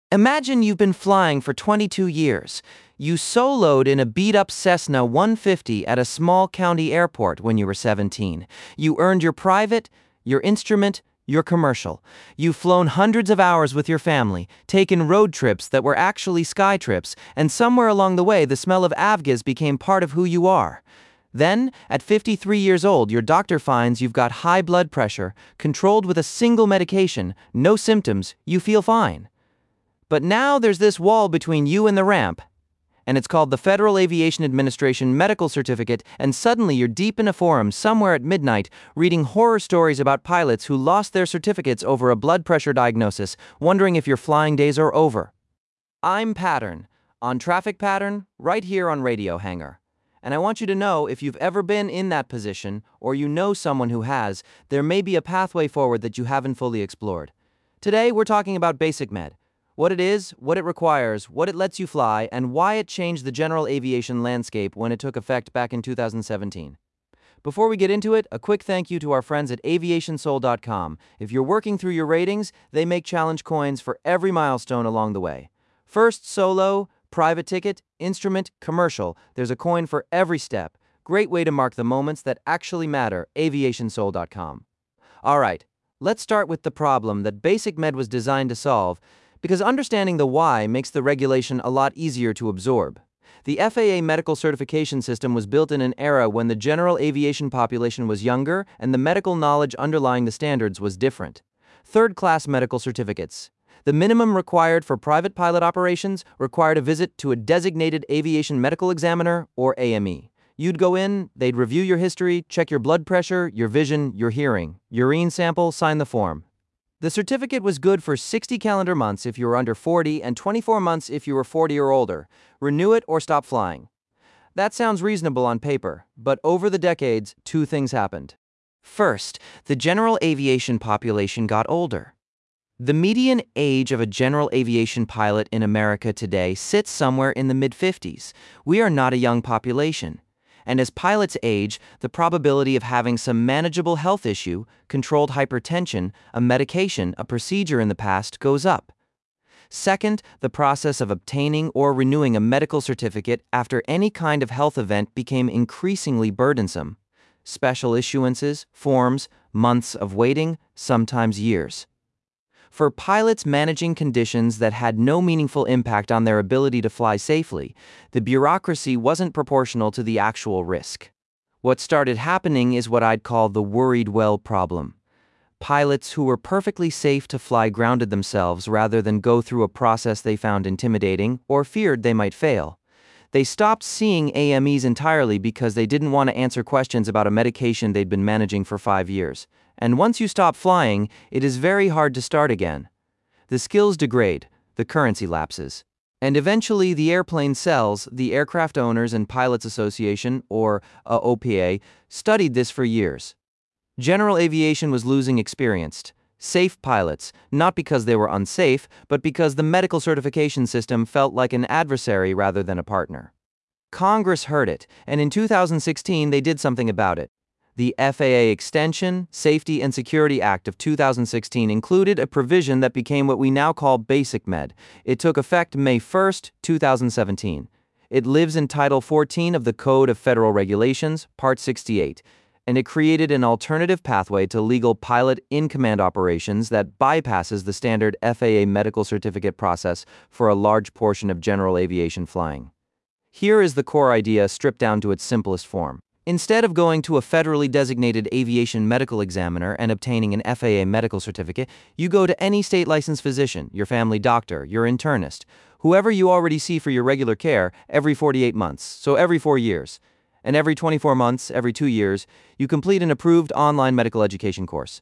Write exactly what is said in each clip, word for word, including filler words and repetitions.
Imagine you've been flying for twenty-two years. You soloed in a beat-up Cessna one fifty at a small county airport when you were seventeen. You earned your private, your instrument, your commercial. You've flown hundreds of hours with your family, taken road trips that were actually sky trips, and somewhere along the way the smell of Avgas became part of who you are. Then, at fifty-three years old, your doctor finds you've got high blood pressure, controlled with a single medication, no symptoms, you feel fine. But now there's this wall between you and the ramp, and it's called the Federal Aviation Administration Medical Certificate, and suddenly you're deep in a forum somewhere at midnight reading horror stories about pilots who lost their certificates over a blood pressure diagnosis, wondering if your flying days are over. I'm Pattern, on Traffic Pattern, right here on Radio Hangar. And I want you to know, if you've ever been in that position, or you know someone who has, there may be a pathway forward that you haven't fully explored. Today, we're talking about Basic Med. What it is, what it requires, what it lets you fly, and why it changed the general aviation landscape when it took effect back in two thousand seventeen. Before we get into it, a quick thank you to our friends at aviation soul dot com. If you're working through your ratings, they make challenge coins for every milestone along the way. First, solo, private ticket, instrument, commercial. There's a coin for every step. Great way to mark the moments that actually matter, aviation soul dot com. All right, let's start with the problem that Basic Med was designed to solve, because understanding the why makes the regulation a lot easier to absorb. The F A A medical certification system was built in an era when the general aviation population was younger and the medical knowledge underlying the standards was different. Third-class medical certificates. The minimum required for private pilot operations required a visit to a designated aviation medical examiner, or A M E. You'd go in, they'd review your history, check your blood pressure, your vision, your hearing, urine sample, sign the form. The certificate was good for sixty calendar months if you were under forty and twenty-four months if you were forty or older. Renew it or stop flying. That sounds reasonable on paper, but over the decades, two things happened. First, the general aviation population got older. The median age of a general aviation pilot in America today sits somewhere in the mid fifties. We are not a young population. And as pilots age, the probability of having some manageable health issue, controlled hypertension, a medication, a procedure in the past goes up. Second, the process of obtaining or renewing a medical certificate after any kind of health event became increasingly burdensome. Special issuances, forms, months of waiting, sometimes years. For pilots managing conditions that had no meaningful impact on their ability to fly safely, the bureaucracy wasn't proportional to the actual risk. What started happening is what I'd call the worried well problem. Pilots who were perfectly safe to fly grounded themselves rather than go through a process they found intimidating or feared they might fail. They stopped seeing A M Es entirely because they didn't want to answer questions about a medication they'd been managing for five years. And once you stop flying, it is very hard to start again. The skills degrade, the currency lapses. And eventually the airplane sells. The Aircraft Owners and Pilots Association, or uh, O P A, studied this for years. General aviation was losing experienced, safe pilots, not because they were unsafe, but because the medical certification system felt like an adversary rather than a partner. Congress heard it, and in two thousand sixteen they did something about it. The F A A Extension, Safety and Security Act of two thousand sixteen included a provision that became what we now call Basic Med. It took effect May first, two thousand seventeen. It lives in Title fourteen of the Code of Federal Regulations, Part sixty-eight, and it created an alternative pathway to legal pilot in-command operations that bypasses the standard F A A medical certificate process for a large portion of general aviation flying. Here is the core idea stripped down to its simplest form. Instead of going to a federally designated aviation medical examiner and obtaining an F A A medical certificate, you go to any state-licensed physician, your family doctor, your internist, whoever you already see for your regular care every forty-eight months, so every four years. And every twenty-four months, every two years, you complete an approved online medical education course.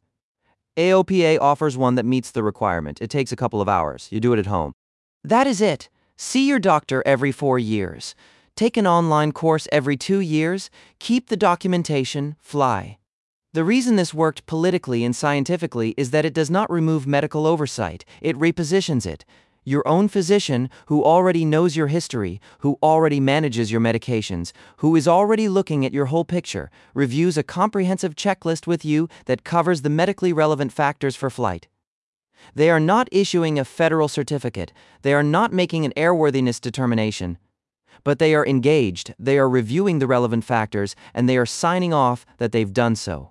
A O P A offers one that meets the requirement. It takes a couple of hours. You do it at home. That is it. See your doctor every four years. Take an online course every two years, keep the documentation, fly. The reason this worked politically and scientifically is that it does not remove medical oversight, it repositions it. Your own physician, who already knows your history, who already manages your medications, who is already looking at your whole picture, reviews a comprehensive checklist with you that covers the medically relevant factors for flight. They are not issuing a federal certificate. They are not making an airworthiness determination. But they are engaged, they are reviewing the relevant factors, and they are signing off that they've done so.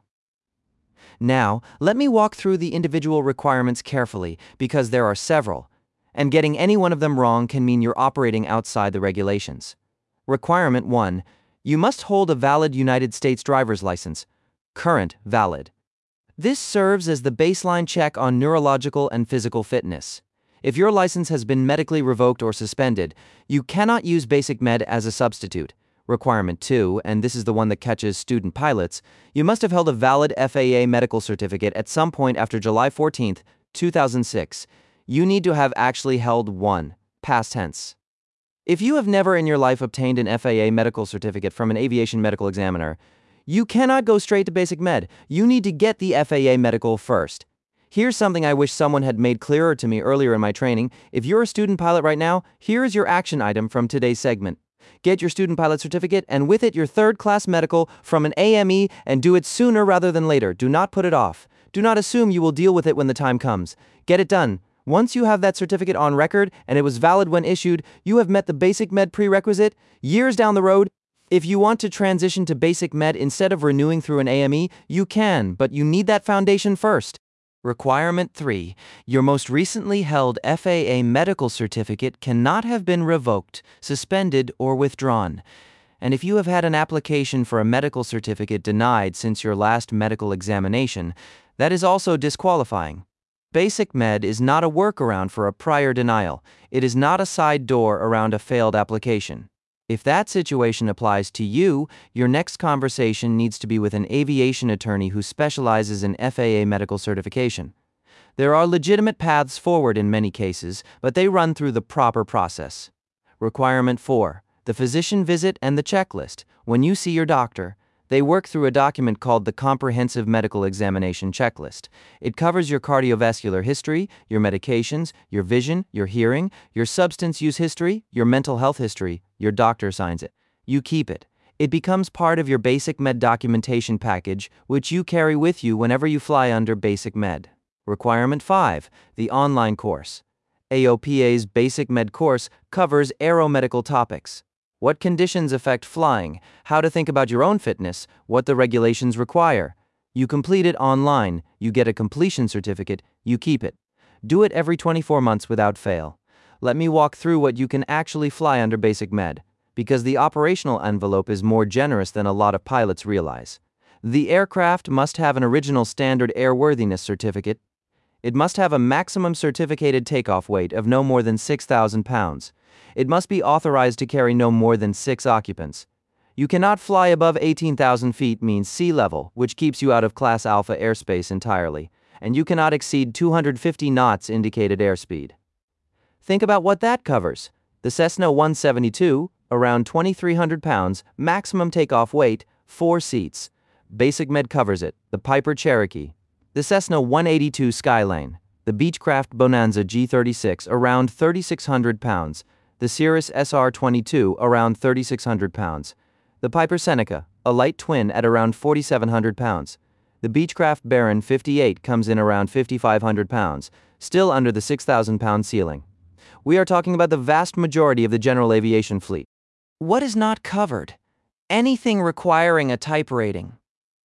Now, let me walk through the individual requirements carefully, because there are several, and getting any one of them wrong can mean you're operating outside the regulations. Requirement one. You must hold a valid United States driver's license. Current, valid. This serves as the baseline check on neurological and physical fitness. If your license has been medically revoked or suspended, you cannot use Basic Med as a substitute. Requirement two, and this is the one that catches student pilots, you must have held a valid F A A medical certificate at some point after July fourteenth, two thousand six. You need to have actually held one, past tense. If you have never in your life obtained an F A A medical certificate from an aviation medical examiner, you cannot go straight to Basic Med. You need to get the F A A medical first. Here's something I wish someone had made clearer to me earlier in my training. If you're a student pilot right now, here is your action item from today's segment. Get your student pilot certificate and with it your third class medical from an A M E and do it sooner rather than later. Do not put it off. Do not assume you will deal with it when the time comes. Get it done. Once you have that certificate on record and it was valid when issued, you have met the Basic Med prerequisite. Years down the road, if you want to transition to Basic Med instead of renewing through an A M E, you can, but you need that foundation first. Requirement three. Your most recently held F A A medical certificate cannot have been revoked, suspended, or withdrawn. And if you have had an application for a medical certificate denied since your last medical examination, that is also disqualifying. Basic Med is not a workaround for a prior denial. It is not a side door around a failed application. If that situation applies to you, your next conversation needs to be with an aviation attorney who specializes in F A A medical certification. There are legitimate paths forward in many cases, but they run through the proper process. Requirement four. The physician visit and the checklist. When you see your doctor, they work through a document called the Comprehensive Medical Examination Checklist. It covers your cardiovascular history, your medications, your vision, your hearing, your substance use history, your mental health history. Your doctor signs it. You keep it. It becomes part of your Basic Med documentation package, which you carry with you whenever you fly under Basic Med. Requirement five. The online course. A O P A's Basic Med course covers aeromedical topics. What conditions affect flying, how to think about your own fitness, what the regulations require. You complete it online, you get a completion certificate, you keep it. Do it every twenty-four months without fail. Let me walk through what you can actually fly under Basic Med, because the operational envelope is more generous than a lot of pilots realize. The aircraft must have an original standard airworthiness certificate. It must have a maximum certificated takeoff weight of no more than six thousand pounds. It must be authorized to carry no more than six occupants. You cannot fly above eighteen thousand feet means sea level, which keeps you out of Class Alpha airspace entirely, and you cannot exceed two hundred fifty knots indicated airspeed. Think about what that covers. The Cessna one seventy-two, around twenty-three hundred pounds, maximum takeoff weight, four seats. Basic Med covers it. The Piper Cherokee. The Cessna one eighty-two Skyline. The Beechcraft Bonanza G thirty-six, around thirty-six hundred pounds. The Cirrus S R twenty-two, around thirty-six hundred pounds. The Piper Seneca, a light twin at around forty-seven hundred pounds. The Beechcraft Baron fifty-eight comes in around fifty-five hundred pounds, still under the six thousand pound ceiling. We are talking about the vast majority of the general aviation fleet. What is not covered? Anything requiring a type rating.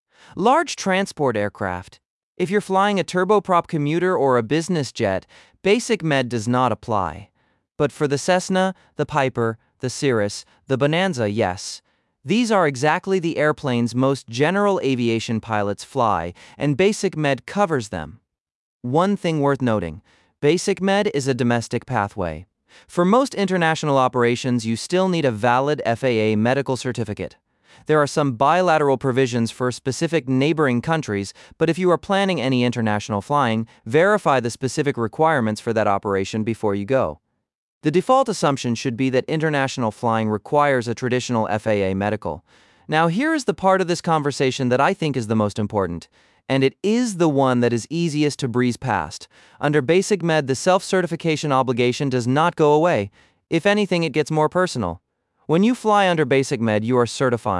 Large transport aircraft. If you're flying a turboprop commuter or a business jet, Basic Med does not apply. But for the Cessna, the Piper, the Cirrus, the Bonanza, yes. These are exactly the airplanes most general aviation pilots fly, and Basic Med covers them. One thing worth noting, Basic Med is a domestic pathway. For most international operations, you still need a valid F A A medical certificate. There are some bilateral provisions for specific neighboring countries, but if you are planning any international flying, verify the specific requirements for that operation before you go. The default assumption should be that international flying requires a traditional F A A medical. Now, here is the part of this conversation that I think is the most important, and it is the one that is easiest to breeze past. Under Basic Med, the self-certification obligation does not go away. If anything, it gets more personal. When you fly under Basic Med, you are certifying,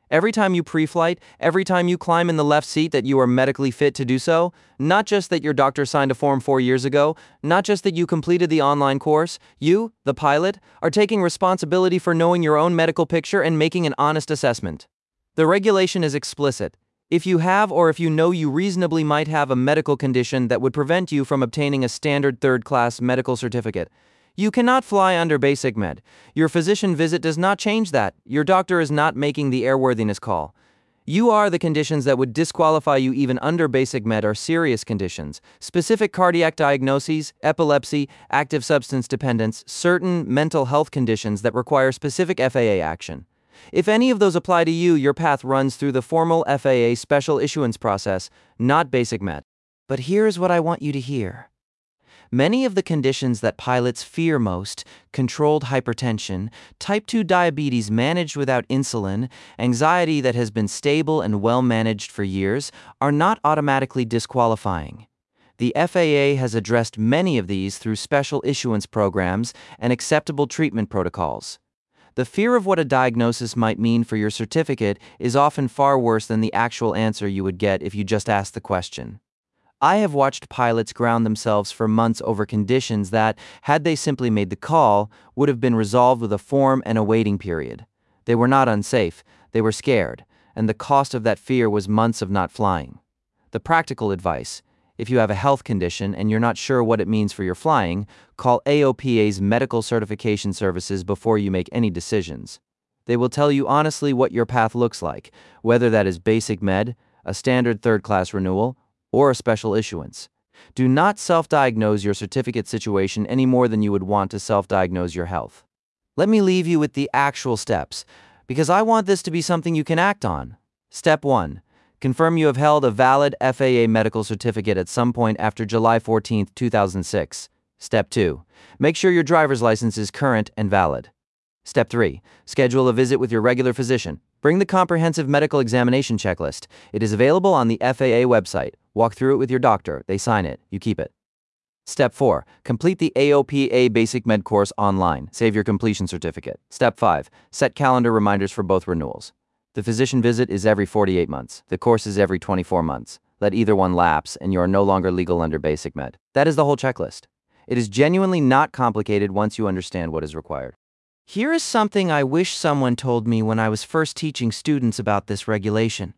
Every time you pre-flight, every time you climb in the left seat that you are medically fit to do so, not just that your doctor signed a form four years ago, not just that you completed the online course, you, the pilot, are taking responsibility for knowing your own medical picture and making an honest assessment. The regulation is explicit. If you have or if you know you reasonably might have a medical condition that would prevent you from obtaining a standard third-class medical certificate, you cannot fly under Basic Med. Your physician visit does not change that. Your doctor is not making the airworthiness call. You are the conditions that would disqualify you even under Basic Med are serious conditions, specific cardiac diagnoses, epilepsy, active substance dependence, certain mental health conditions that require specific F A A action. If any of those apply to you, your path runs through the formal F A A special issuance process, not Basic Med. But here's what I want you to hear. Many of the conditions that pilots fear most, controlled hypertension, type two diabetes managed without insulin, anxiety that has been stable and well managed for years, are not automatically disqualifying. The F A A has addressed many of these through special issuance programs and acceptable treatment protocols. The fear of what a diagnosis might mean for your certificate is often far worse than the actual answer you would get if you just asked the question. I have watched pilots ground themselves for months over conditions that, had they simply made the call, would have been resolved with a form and a waiting period. They were not unsafe, they were scared, and the cost of that fear was months of not flying. The practical advice: if you have a health condition and you're not sure what it means for your flying, call A O P A's medical certification services before you make any decisions. They will tell you honestly what your path looks like, whether that is Basic Med, a standard third-class renewal, or a special issuance. Do not self-diagnose your certificate situation any more than you would want to self-diagnose your health. Let me leave you with the actual steps, because I want this to be something you can act on. Step one. Confirm you have held a valid F A A medical certificate at some point after July fourteenth, two thousand six. Step two. Make sure your driver's license is current and valid. Step three. Schedule a visit with your regular physician. Bring the comprehensive medical examination checklist. It is available on the F A A website. Walk through it with your doctor. They sign it. You keep it. Step four. Complete the A O P A Basic Med course online. Save your completion certificate. Step five. Set calendar reminders for both renewals. The physician visit is every forty-eight months. The course is every twenty-four months. Let either one lapse and you are no longer legal under Basic Med. That is the whole checklist. It is genuinely not complicated once you understand what is required. Here is something I wish someone told me when I was first teaching students about this regulation.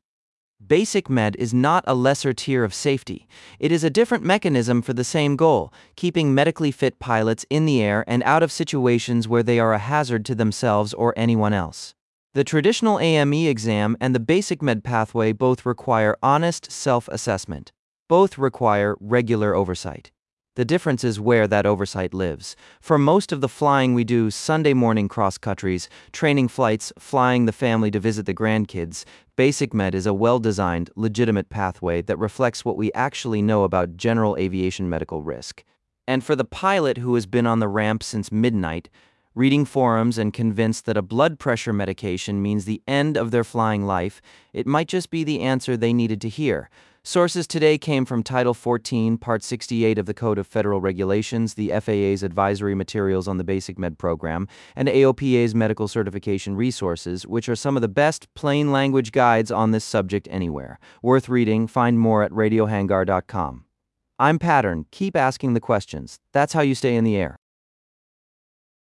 Basic Med is not a lesser tier of safety. It is a different mechanism for the same goal, keeping medically fit pilots in the air and out of situations where they are a hazard to themselves or anyone else. The traditional A M E exam and the Basic Med pathway both require honest self-assessment. Both require regular oversight. The difference is where that oversight lives. For most of the flying we do, Sunday morning cross-countries, training flights, flying the family to visit the grandkids, Basic Med is a well-designed, legitimate pathway that reflects what we actually know about general aviation medical risk. And for the pilot who has been on the ramp since midnight, reading forums and convinced that a blood pressure medication means the end of their flying life, it might just be the answer they needed to hear. Sources today came from Title fourteen, Part sixty-eight of the Code of Federal Regulations, the F A A's advisory materials on the Basic Med program, and A O P A's medical certification resources, which are some of the best plain language guides on this subject anywhere. Worth reading. Find more at radio hangar dot com. I'm Pattern. Keep asking the questions. That's how you stay in the air.